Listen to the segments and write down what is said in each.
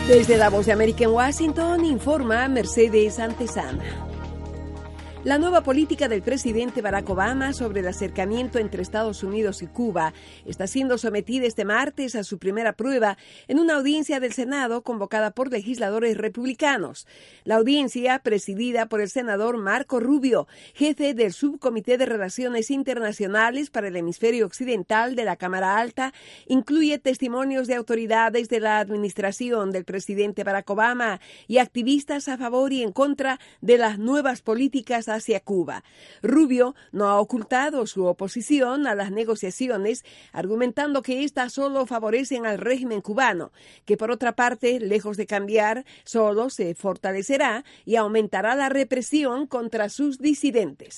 Desde la Voz de América en Washington, informa Mercedes Antesana. La nueva política del presidente Barack Obama sobre el acercamiento entre Estados Unidos y Cuba está siendo sometida este martes a su primera prueba en una audiencia del Senado convocada por legisladores republicanos. La audiencia, presidida por el senador Marco Rubio, jefe del Subcomité de Relaciones Internacionales para el Hemisferio Occidental de la Cámara Alta, incluye testimonios de autoridades de la administración del presidente Barack Obama y activistas a favor y en contra de las nuevas políticas hacia Cuba. Rubio no ha ocultado su oposición a las negociaciones, argumentando que éstas solo favorecen al régimen cubano, que por otra parte, lejos de cambiar, solo se fortalecerá y aumentará la represión contra sus disidentes.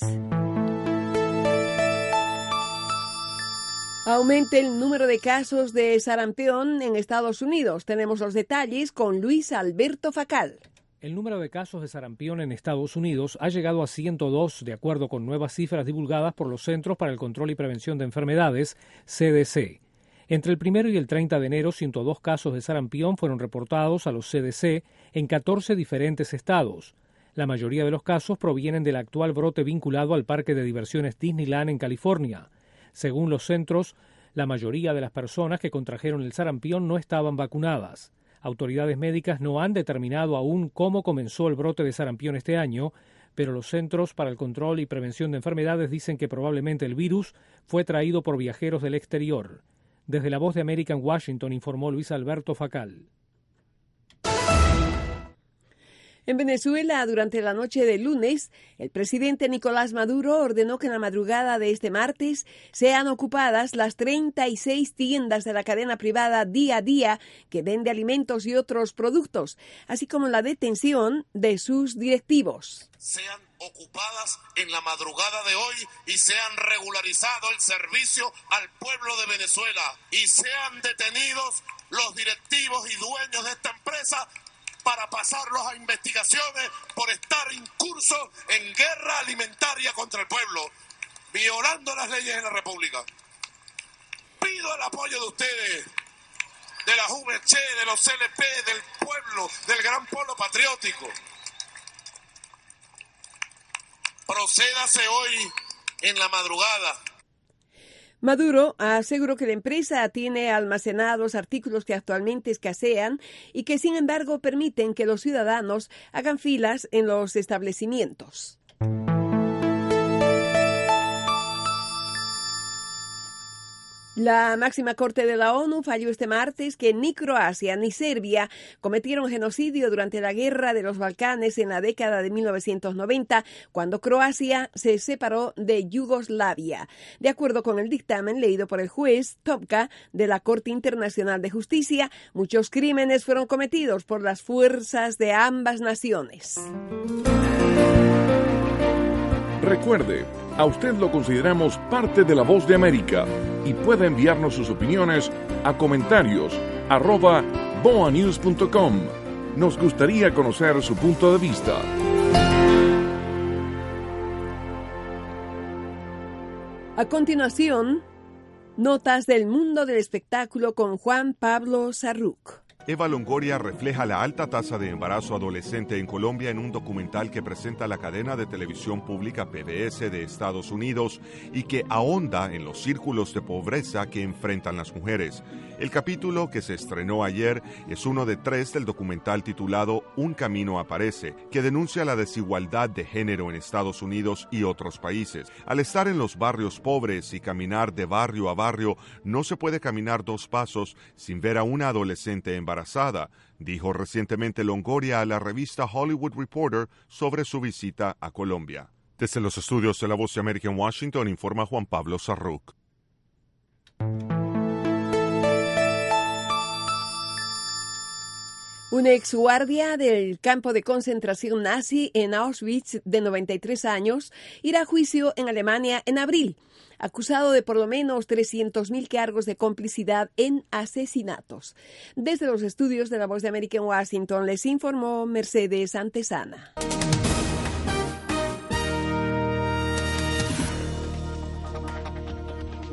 Aumenta el número de casos de sarampión en Estados Unidos. Tenemos los detalles con Luis Alberto Facal. El número de casos de sarampión en Estados Unidos ha llegado a 102, de acuerdo con nuevas cifras divulgadas por los Centros para el Control y Prevención de Enfermedades, CDC. Entre el 1 y el 30 de enero, 102 casos de sarampión fueron reportados a los CDC en 14 diferentes estados. La mayoría de los casos provienen del actual brote vinculado al parque de diversiones Disneyland en California. Según los centros, la mayoría de las personas que contrajeron el sarampión no estaban vacunadas. Autoridades médicas no han determinado aún cómo comenzó el brote de sarampión este año, pero los Centros para el Control y Prevención de Enfermedades dicen que probablemente el virus fue traído por viajeros del exterior. Desde la Voz de América en Washington informó Luis Alberto Facal. En Venezuela, durante la noche del lunes, el presidente Nicolás Maduro ordenó que en la madrugada de este martes sean ocupadas las 36 tiendas de la cadena privada Día a Día que vende alimentos y otros productos, así como la detención de sus directivos. Sean ocupadas en la madrugada de hoy y sean regularizado el servicio al pueblo de Venezuela y sean detenidos los directivos y dueños de esta empresa para pasarlos a investigaciones por estar incurso en guerra alimentaria contra el pueblo, violando las leyes de la República. Pido el apoyo de ustedes, de la UMC, de los CLP, del pueblo, del gran pueblo patriótico. Procédase hoy en la madrugada. Maduro aseguró que la empresa tiene almacenados artículos que actualmente escasean y que, sin embargo, permiten que los ciudadanos hagan filas en los establecimientos. La máxima corte de la ONU falló este martes que ni Croacia ni Serbia cometieron genocidio durante la guerra de los Balcanes en la década de 1990, cuando Croacia se separó de Yugoslavia. De acuerdo con el dictamen leído por el juez Topka de la Corte Internacional de Justicia, muchos crímenes fueron cometidos por las fuerzas de ambas naciones. Recuerde, a usted lo consideramos parte de la Voz de América y puede enviarnos sus opiniones a comentarios@boanews.com. Nos gustaría conocer su punto de vista. A continuación, notas del mundo del espectáculo con Juan Pablo Sarruc. Eva Longoria refleja la alta tasa de embarazo adolescente en Colombia en un documental que presenta la cadena de televisión pública PBS de Estados Unidos y que ahonda en los círculos de pobreza que enfrentan las mujeres. El capítulo, que se estrenó ayer, es uno de 3 del documental titulado Un camino aparece, que denuncia la desigualdad de género en Estados Unidos y otros países. Al estar en los barrios pobres y caminar de barrio a barrio, no se puede caminar 2 pasos sin ver a una adolescente embarazada, dijo recientemente Longoria a la revista Hollywood Reporter sobre su visita a Colombia. Desde los estudios de La Voz de América en Washington, informa Juan Pablo Sarruc. Un exguardia del campo de concentración nazi en Auschwitz de 93 años irá a juicio en Alemania en abril, acusado de por lo menos 300.000 cargos de complicidad en asesinatos. Desde los estudios de La Voz de América en Washington les informó Mercedes Antesana.